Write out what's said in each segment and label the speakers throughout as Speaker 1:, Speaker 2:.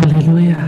Speaker 1: 哈利路亚！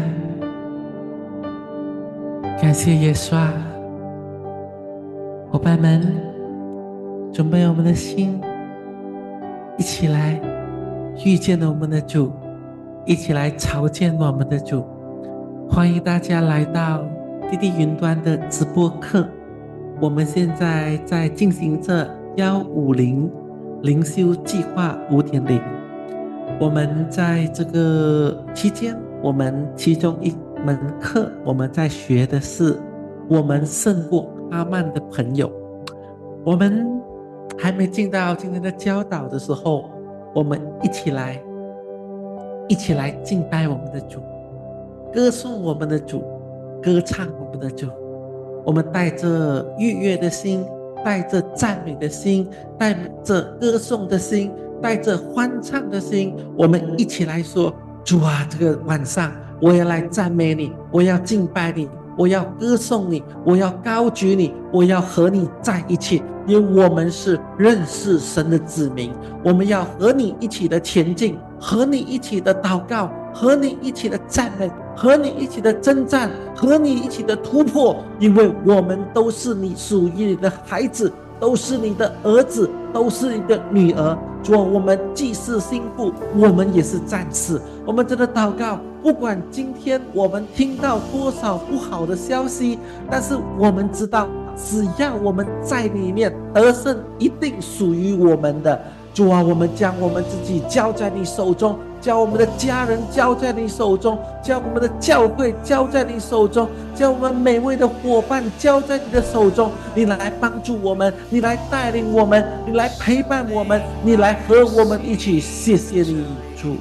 Speaker 1: 感谢耶稣啊！伙伴们，准备我们的心，一起来遇见了我们的主，一起来朝见我们的主。欢迎大家来到滴滴云端的直播课。我们现在在进行着150灵修计划5.0。我们在这个期间，我们其中一门课，我们在学的是我们胜过哈曼的朋友。我们还没进到今天的教导的时候，我们一起来敬拜我们的主，歌颂我们的主，歌唱我们的主。我们带着愉悦的心，带着赞美的心，带着歌颂的心，带着欢唱的心，我们一起来说：主啊，这个晚上我要来赞美你，我要敬拜你，我要歌颂你，我要高举你，我要和你在一起，因为我们是认识神的子民，我们要和你一起的前进，和你一起的祷告，和你一起的赞美，和你一起的征战，和你一起的突破，因为我们都是你属于你的孩子，都是你的儿子，都是你的女儿。主啊，我们既是心腹，我们也是战士。我们真的祷告，不管今天我们听到多少不好的消息，但是我们知道，只要我们在里面，得胜一定属于我们的。主啊，我们将我们自己交在你手中，将我们的家人交在你手中，将我们的教会交在你手中，将我们每位的伙伴交在你的手中。你来帮助我们，你来带领我们，你来陪伴我们，你来和我们一起。谢谢你，主。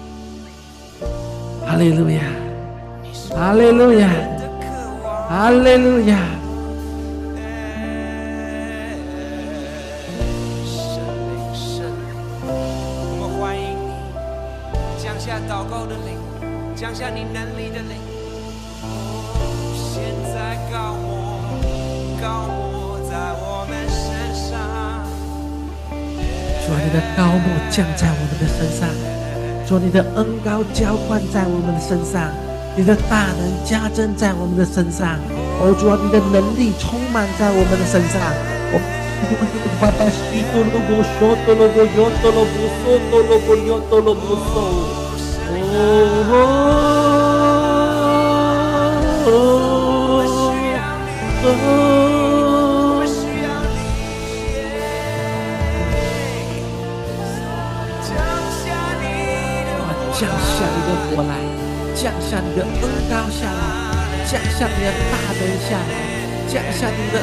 Speaker 1: 哈利路亚，哈利路亚，哈利路亚。
Speaker 2: 祷告的灵，降下你能力的灵，现在高抹在我们身上。
Speaker 1: 主啊，你的高抹降在我们的身上，主啊，你的恩膏浇灌在我们的身上，你的大能加增在我们的身上。哦，主啊，你的能力充满在我们的身上。巴巴西多罗波说多罗波有多罗波说多罗波有多罗波说。降下你的火来，降下你的恩膏下来，降下你的大能下来，降下你的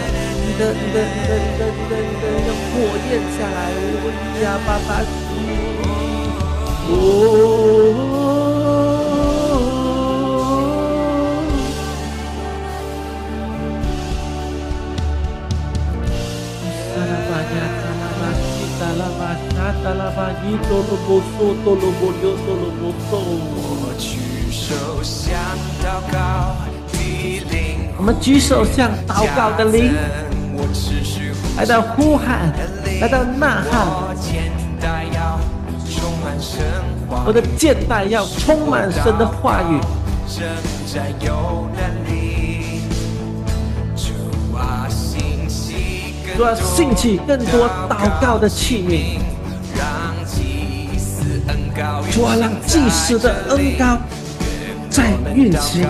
Speaker 1: 火焰下来。哦呀，巴巴西。我们举手向祷告的灵来到呼喊，来到呐喊。我的肩带要充满神的话语，主啊，兴起更多祷告的器皿，主啊，让祭司的恩膏在运行，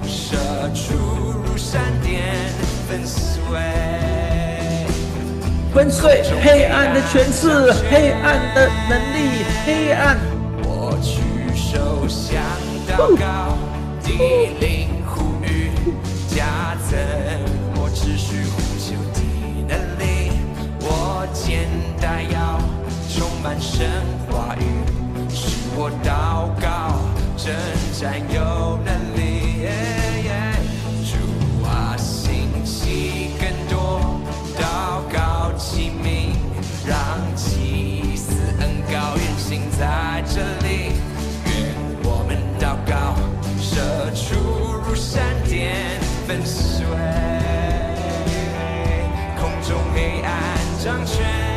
Speaker 1: 粉碎黑暗的权势，黑暗的能力，黑暗。我举手向祷告，地灵呼吁，加增我持续呼求的能力。我肩带要充满神话语，使我祷告征战有能力。主啊，兴起更多祷告器皿，让祭司恩膏运行在这里。愿我们祷告，射出如闪电，粉碎空中黑暗掌权。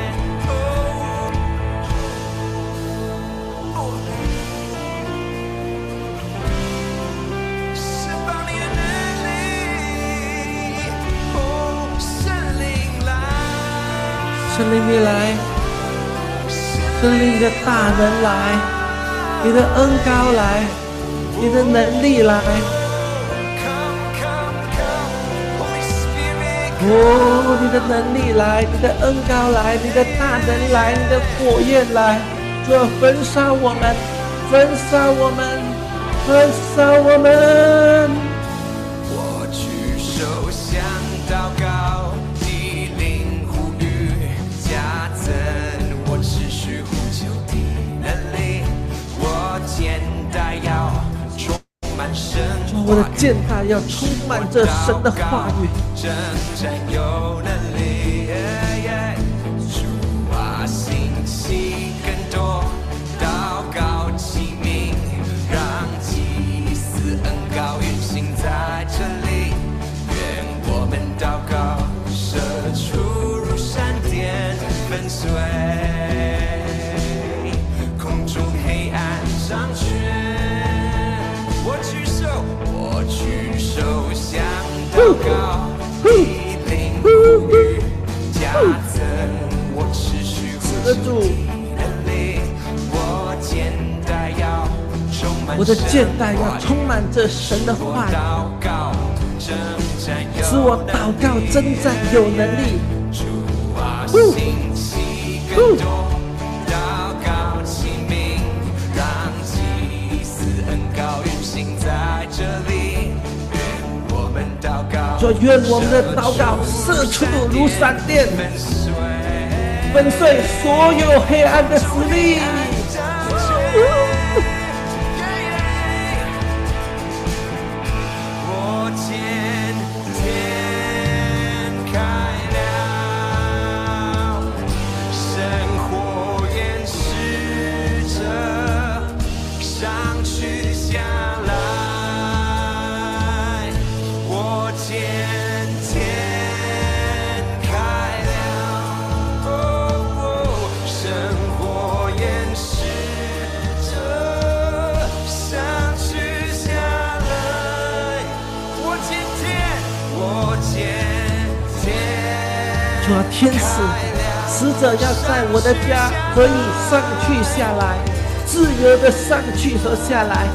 Speaker 1: 圣灵你来，圣灵你的大能来，你的恩膏来，你的能力来。哦，你的能力来，你的恩膏来，你的大能来，你的火焰来，主要焚烧我们，焚烧我们，焚烧我们。
Speaker 2: 我举手想祷告，你灵呼吁加增我持续呼求的能力，我肩带要充满神话语，
Speaker 1: 我的肩带要充满着神的话语，
Speaker 2: 征战有能力，主啊，兴起更多祷告器皿，让祭司恩膏运行在这里。愿我们祷告，射出如闪电，粉碎空中黑暗掌权。我举手想祷告，你灵呼吁加增我持续呼求的能力，我肩带要充满，
Speaker 1: 我的肩带要充满着神的话语，使我祷告征战有能力。
Speaker 2: 主啊，兴起更多祷告器皿，让祭司恩膏运行在这里。
Speaker 1: 说愿我们的祷告射出如闪电，粉碎所有黑暗的势力。
Speaker 2: 我见天开了，神火焰使者上去下来。见天开了，神火焰使者上去下来。我见天，
Speaker 1: 主啊，天使使者要在我的家可以上去下来，自由的上去和下来。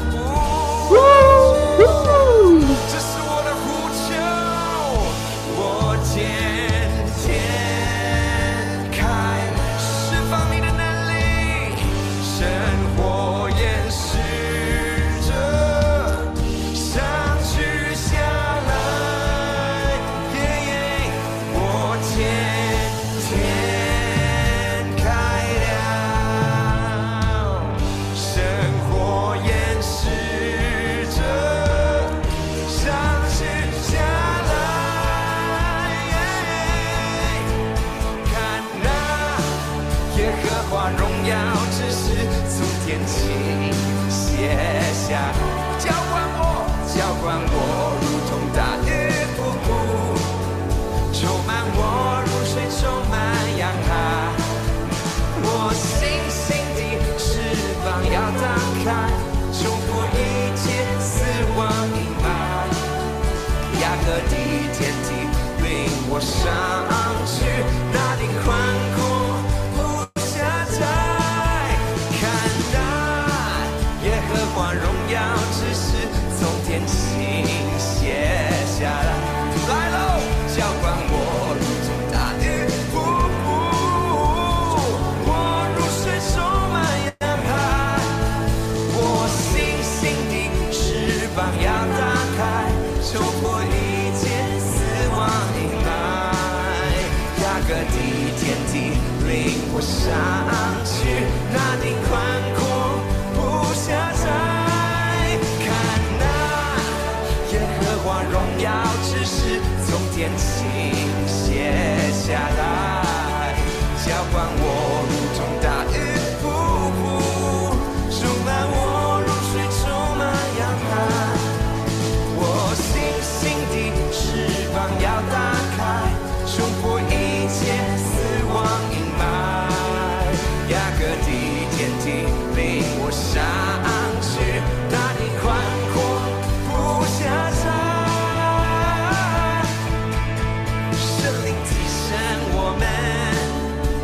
Speaker 2: 上去，那里宽阔不狭窄。看那耶和华荣耀之势从天倾泻下来，来喽，浇灌我如同大雨瀑布，我如水充满洋海，我信心的翅膀要打开，冲破一切死亡阴霾。各地天地领我上去，那地宽阔不狭窄。看那耶和华荣耀之势从天倾泻下来，浇灌我如同大雨瀑布，充满我如水充满洋海。我信心的翅膀要打开，冲破一切死亡阴霾，雅各地天地领我上去，那地宽阔不狭窄。圣灵提升我们，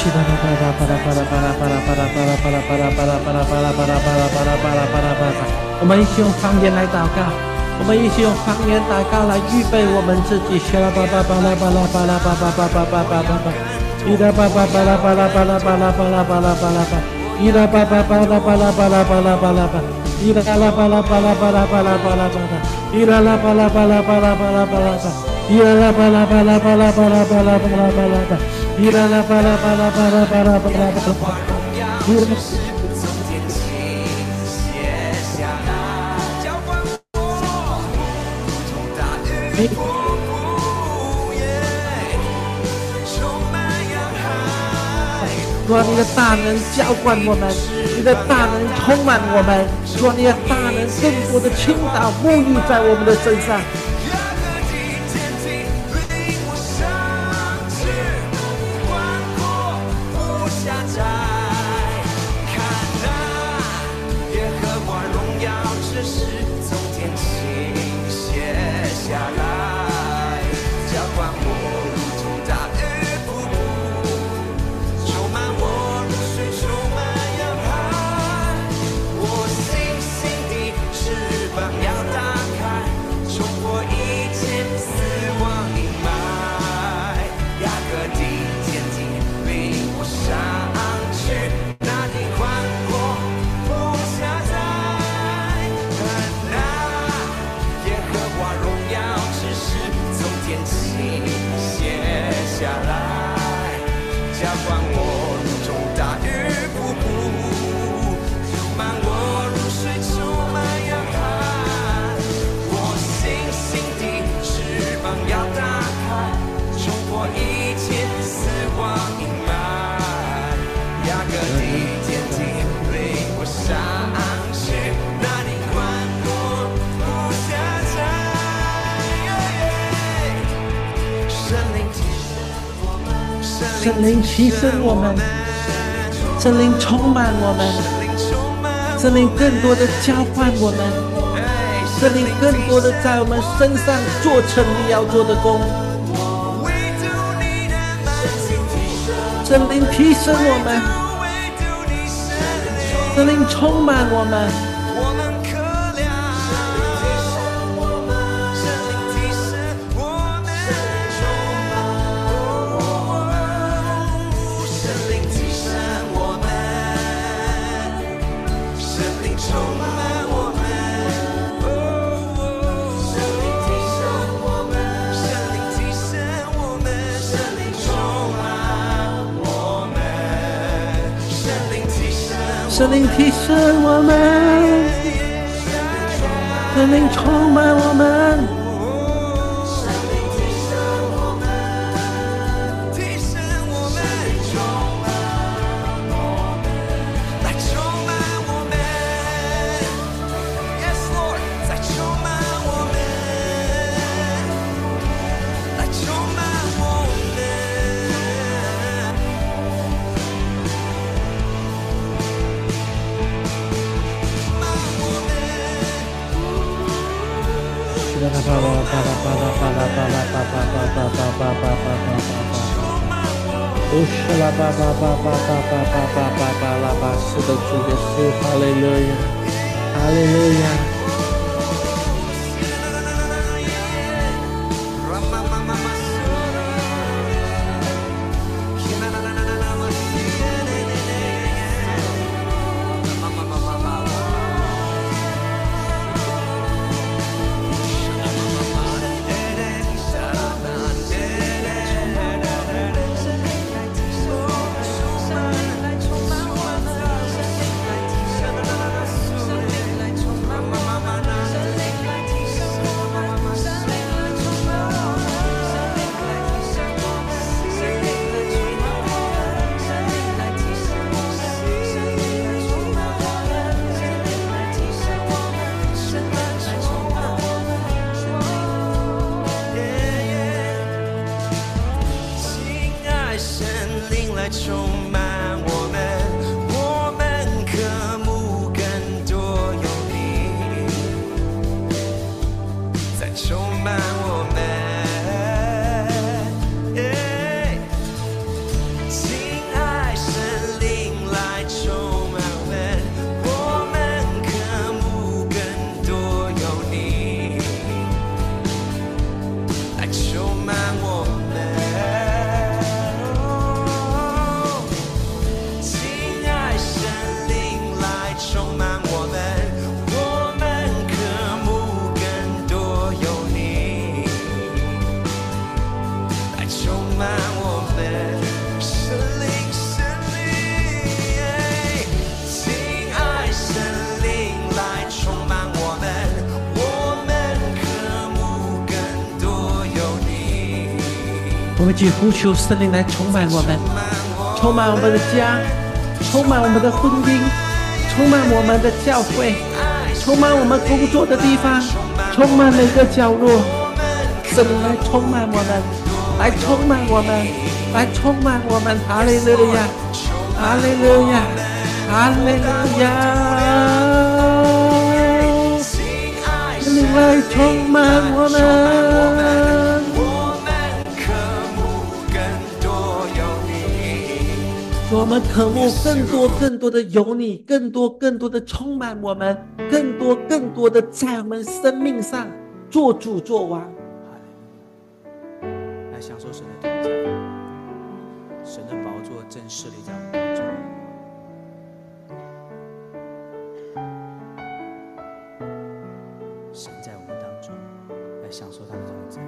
Speaker 1: 我们一起用方言来祷告，我们一起用方言祷告来预备我们自己。主啊，你的大能浇灌我们，你的大能充满我们，主啊，你的大能更多的倾倒沐浴在我们的身上。圣灵提升我们，圣灵充满我们，圣灵更多的浇灌我们，圣灵更多的在我们身上做成你要做的工。圣灵提升我们，圣灵充满我们。圣灵提升我们，圣灵充满我们，来充满我们 ，Yes Lord， 再充满我们，来充满我们。是的，主耶稣，哈利路亚，哈利路亚。亲爱我们去呼求圣灵来充满我们，充满我们的家，充满我们的婚姻，充满我们的教会，充满我们工作的地方，充满每个角落。圣灵来充满我们，来充满我们，来充满我们。哈利路亚，哈利路亚，哈利路亚！圣灵来充满我们。我们渴慕更多的有你，更多的充满我们，更多的在我们生命上做主做王，
Speaker 3: 来享受神的同在，神的宝座正设立在我们当中。神在我们当中，来享受他的同在。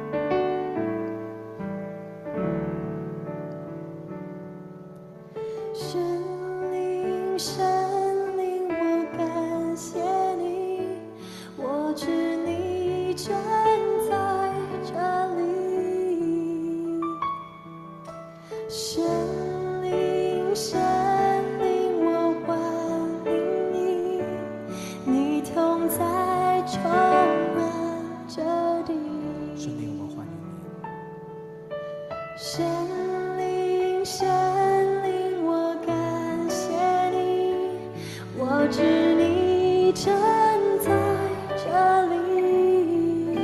Speaker 4: 神灵，神灵，我感谢你，我知你正在这里。神灵，神灵，我欢迎你，你同在充满这地。
Speaker 3: 神灵，我们欢迎你。
Speaker 4: 神灵，神灵，我感谢你，我知你正在这里。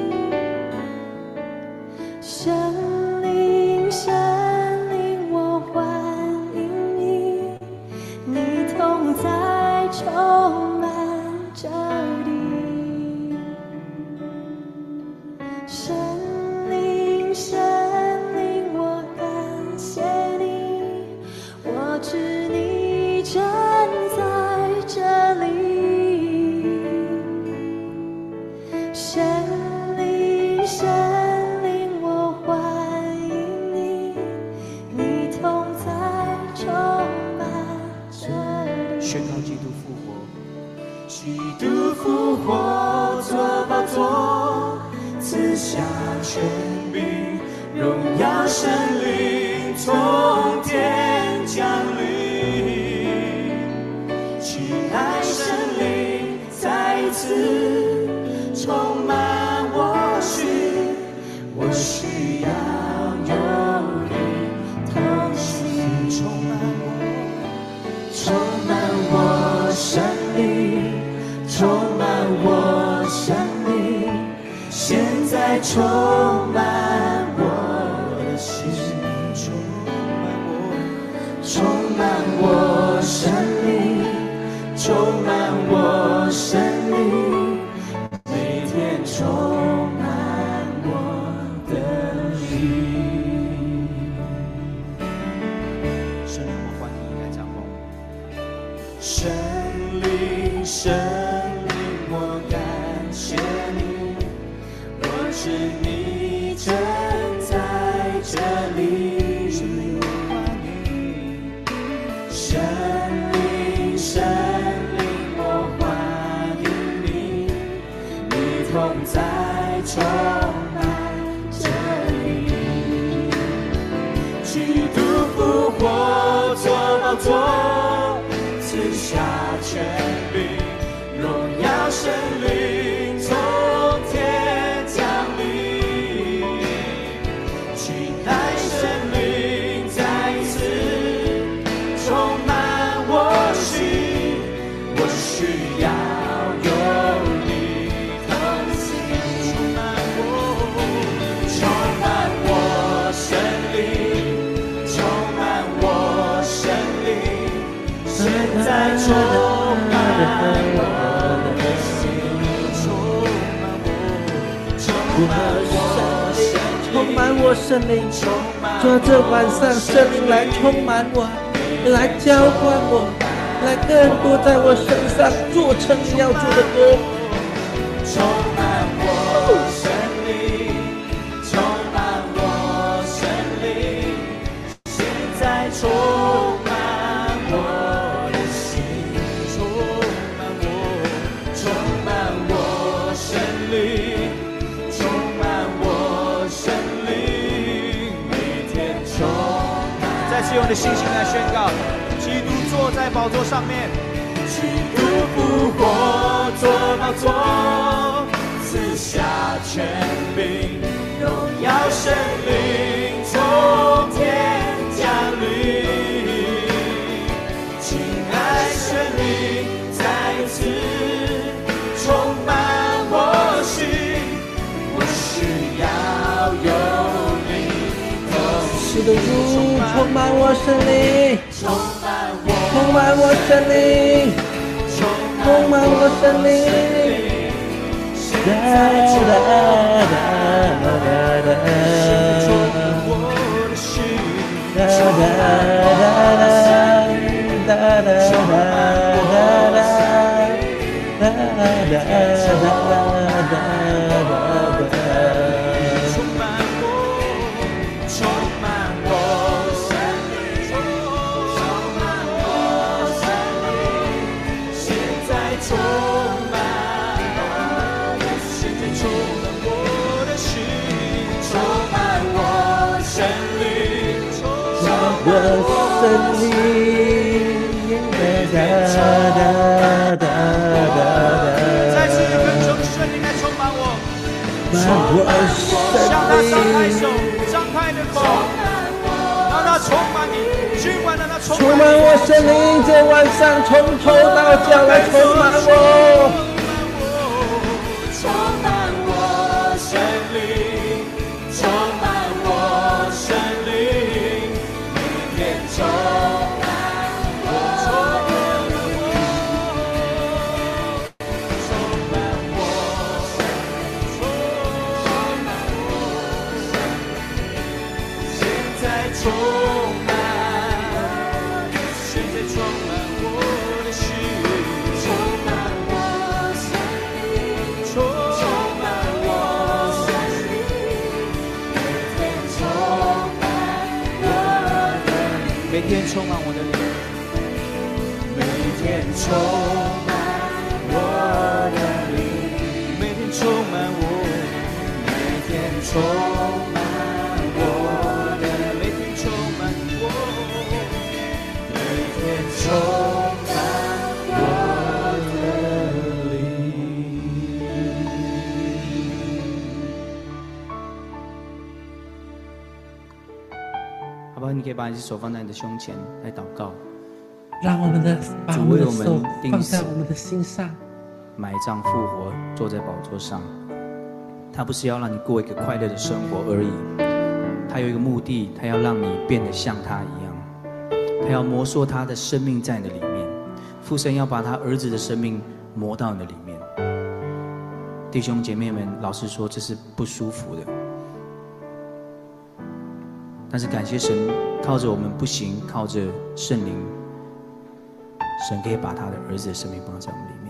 Speaker 4: 神灵，神灵，我欢迎你，你同在充满这地。神灵，神灵，我感谢你，我知你正在这里。神灵，神灵，我欢迎你，你同在充满这里。
Speaker 3: 宣告基督复活，
Speaker 2: 基督复活，做宝座，赐下权柄，荣耀神灵从天降临，期待神灵再一次充满我心，我需要有你同行，充满我生命，充满我生命，现在充满我的心，充满我生命，充满我生命，每天充满我的灵。
Speaker 3: 神灵，我欢迎你来掌管我。
Speaker 2: 神灵，神灵，我感谢你，我知你正在这里。神灵，神灵，我欢迎你，你同在充满这里。基督复活，做宝座，赐下权柄，荣耀神灵从天降临，期待神灵再一次充满我心，我需要有你同行，充满我生灵，充满我生灵，现在充满我的心，充满我生灵，做这晚上圣灵来充满我，来浇灌我，来更多在我身上做成你要做的歌。充满我生灵，充满我生灵，现在充满我的心，充满我生灵，充满我生灵，每
Speaker 3: 次用你的信心来宣告：基督坐在宝座上面，
Speaker 2: 基督复活，坐宝座，赐下权柄，荣耀神灵从天降临，亲爱神灵再次充满我心，我需要有你同
Speaker 1: 是的，主充满我生灵，充满我生灵，充满我生灵。哒哒哒哒哒，哒哒哒哒哒哒哒。
Speaker 3: 充满我，充满我生命，充满我生命，现在充满，现在充满我的心，充满我生命，充满我生命，
Speaker 1: 哒哒哒哒。
Speaker 3: 再次跟从圣灵来充满我。向他张开手，张开的口，让他充满你，今晚让他充满
Speaker 1: 我生灵，这晚上从头到脚来充满我，
Speaker 2: 充满我生灵，充满我生灵，每天充满我，充满我，现在充满，现在充满我的心，充满我生命，充满我生命，每天充满我的灵，每天充满我的灵，每天充满我，每天充满我的，每天充满我，每天充满我的灵。
Speaker 3: 好不好？你可以把你的手放在你的胸前来祷告，
Speaker 1: 让我们的把我们的手
Speaker 3: 定死
Speaker 1: 放在我们的心上。
Speaker 3: 埋葬复活，坐在宝座上。他不是要让你过一个快乐的生活而已，他有一个目的，他要让你变得像他一样，他要摩挲他的生命在你的里面，父神要把他儿子的生命磨到你的里面。弟兄姐妹们，老实说，这是不舒服的，但是感谢神，靠着我们不行，靠着圣灵，神可以把他的儿子的生命放在我们里面。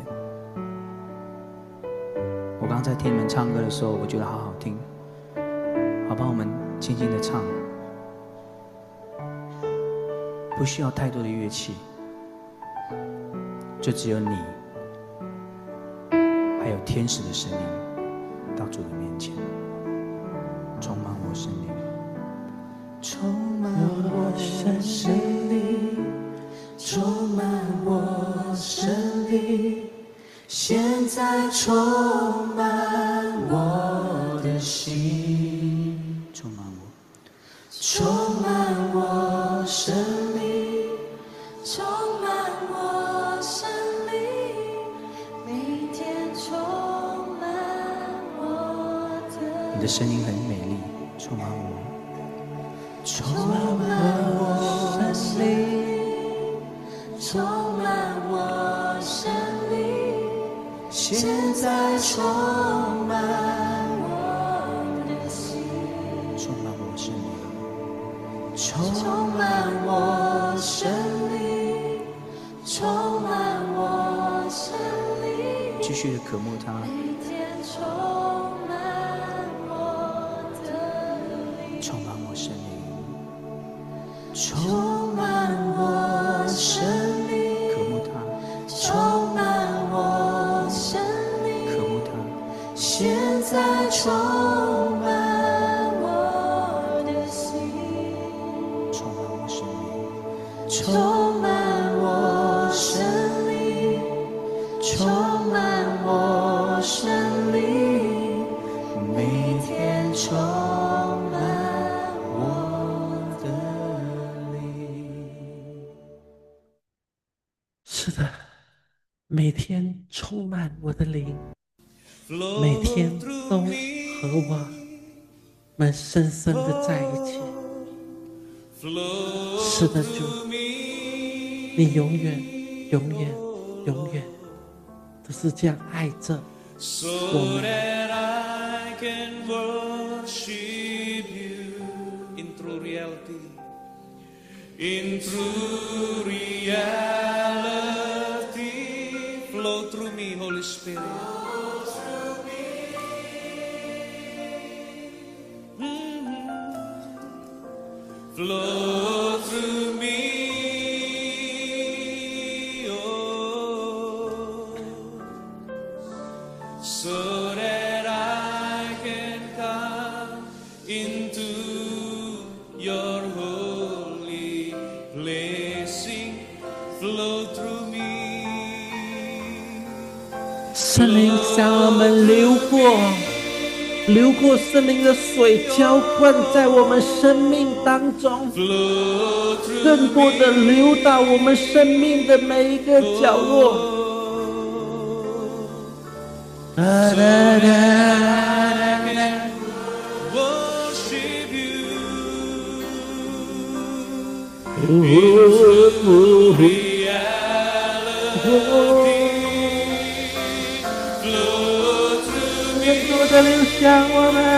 Speaker 3: 我刚刚在听你们唱歌的时候，我觉得好好听，好吧，我们轻轻的唱，不需要太多的乐器，就只有你，还有天使的声音，到主的面前，充满我生命，
Speaker 2: 充满我生命，充满我生命，现在充满我的心，
Speaker 3: 充满我，
Speaker 2: 充满我生命，充满我生命，每天充满我的，
Speaker 3: 你的声音很美丽，充满我，
Speaker 2: 充满我生命，充满我生命，现在充满我的心，
Speaker 3: 充满我生命，
Speaker 2: 充满我生命，充满我生命，
Speaker 3: 继续的渴慕他，
Speaker 2: 每天充满我的灵，
Speaker 3: 充满我生命，
Speaker 2: 充满我生命，
Speaker 3: 渴慕他，
Speaker 2: 充满我生命，
Speaker 3: 渴慕他，
Speaker 2: 现在充满我的心，
Speaker 3: 充满我生命，
Speaker 4: 充满我生命，充满我生命，每天充满我的灵。
Speaker 1: 是的，每天充满我的灵，每天都和我们深深的在一起。是的，主，你永远、永远、永远都是这样爱着我们。
Speaker 3: that I can worship you in true reality, in true reality, flow through me, Holy Spirit. Flow through me, oh, so that I can come into your holy blessing. Flow through me.
Speaker 1: 圣灵向我们流过圣灵的水，浇灌在我们生命当中，
Speaker 3: Flow through
Speaker 1: 更多的流到我们生命的每一个角落。哒哒哒哒哒
Speaker 3: worship you. Flow through
Speaker 1: 更多的流向我们。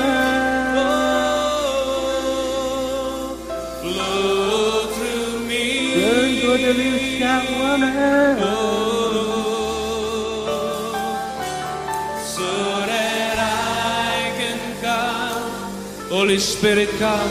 Speaker 3: Flow through me,
Speaker 1: 更多的流向我们，
Speaker 3: so that I can come. Holy Spirit, come.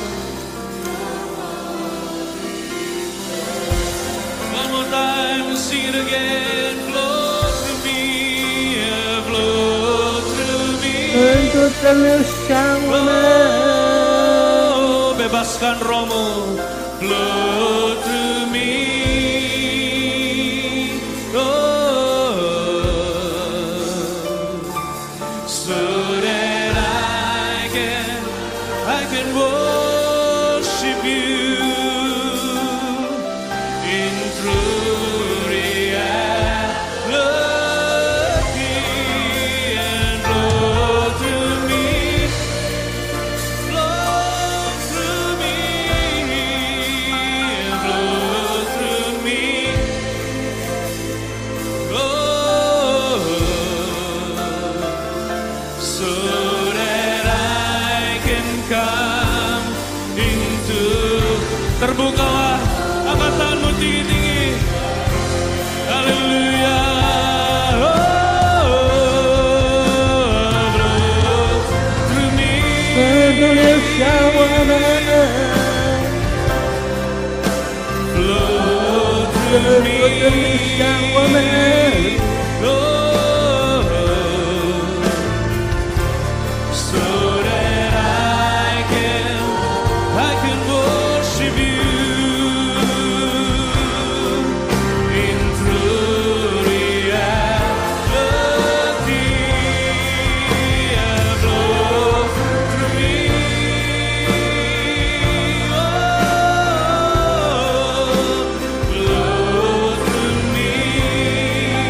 Speaker 3: One more time, sing it again. Flow through me, flow through me.
Speaker 1: 更多的流向我们。
Speaker 3: Oh, bebaskan rohmu, flow through me. Oh, so that I can worship you in true reality and flow through me. Flow through me, flow through me. Oh, so that I can come into. Terbukalah, angkat tanganmu tinggi-tinggi. Haleluya. Oh, flow through me.
Speaker 1: 更多流向我们，
Speaker 3: Flow
Speaker 1: 更
Speaker 3: through
Speaker 1: 多的
Speaker 3: me,
Speaker 1: 流向我们。
Speaker 3: oh, so that I can worship you in true reality. Flow through me, oh, flow through me.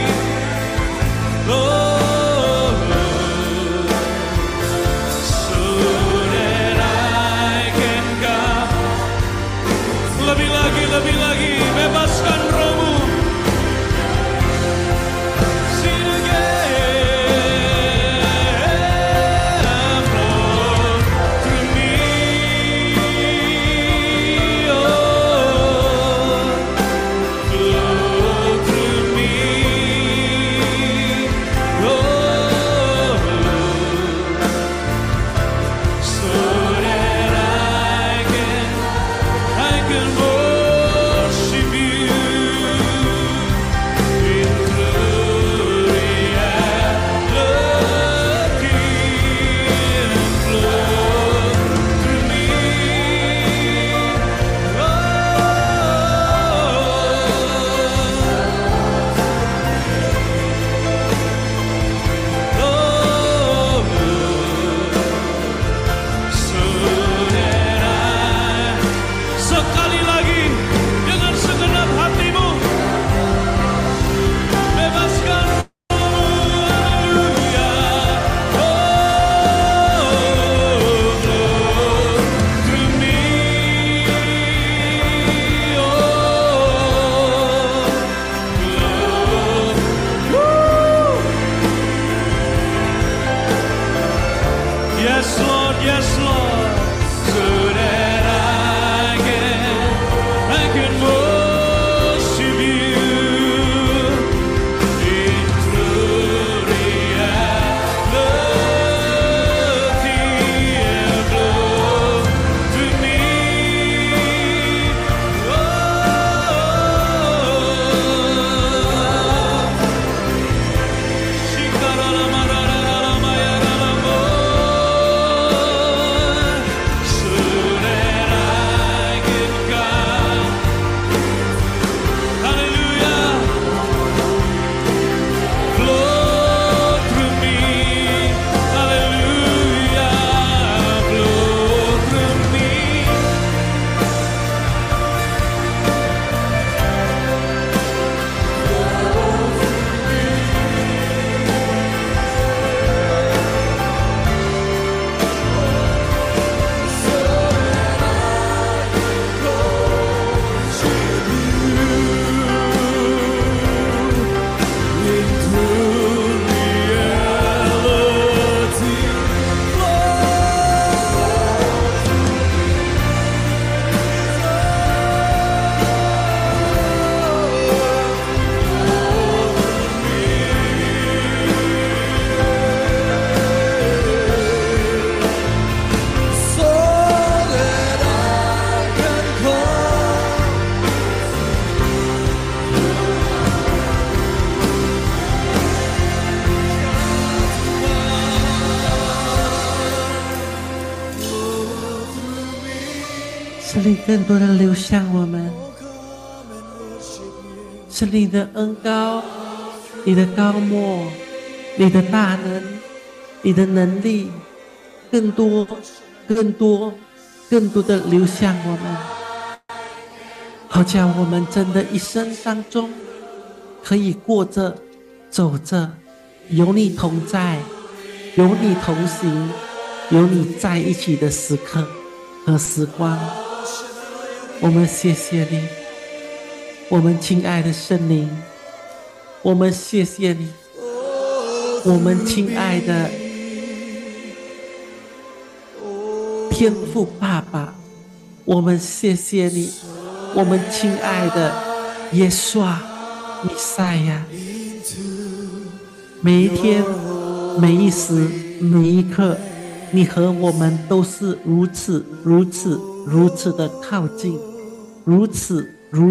Speaker 1: 圣灵更多的流向我们，圣灵的恩膏，你的膏抹，你的大能，你的能力，更多的流向我们，好叫我们真的一生当中可以过着走着有你同在，有你同行，有你在一起的时刻和时光。我们谢谢你，我们亲爱的圣灵，我们谢谢你，我们亲爱的天父爸爸，我们谢谢你，我们亲爱的耶稣弥赛亚，每一天每一时每一刻，你和我们都是如此的靠近，如此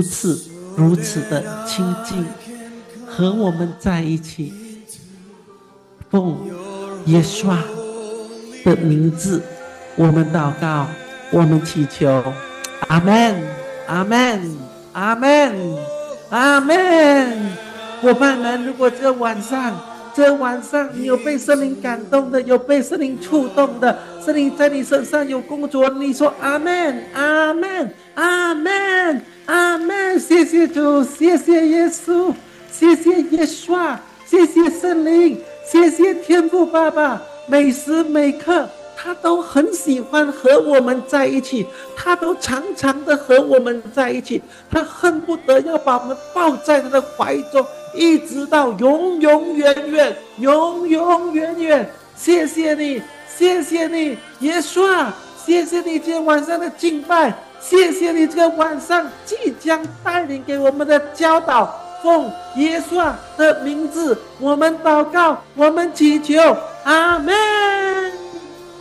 Speaker 1: 的亲近，和我们在一起。奉耶稣的名字我们祷告，我们祈求，阿们，阿们，阿们，阿们。伙伴们，如果这晚上你有被圣灵感动的，有被圣灵触动的，圣灵在你身上有工作，你说阿们，阿们，阿们，阿们。谢谢主，谢谢耶稣，谢谢耶稣，谢谢圣灵，谢谢天父爸爸，每时每刻他都很喜欢和我们在一起，他都常常的和我们在一起，他恨不得要把我们抱在他的怀中，一直到永永远远，永永远远。谢谢你，谢谢你，耶稣啊，谢谢你今天晚上的敬拜，谢谢你这个晚上即将带领给我们的教导。奉耶稣的名字我们祷告，我们祈求，阿们。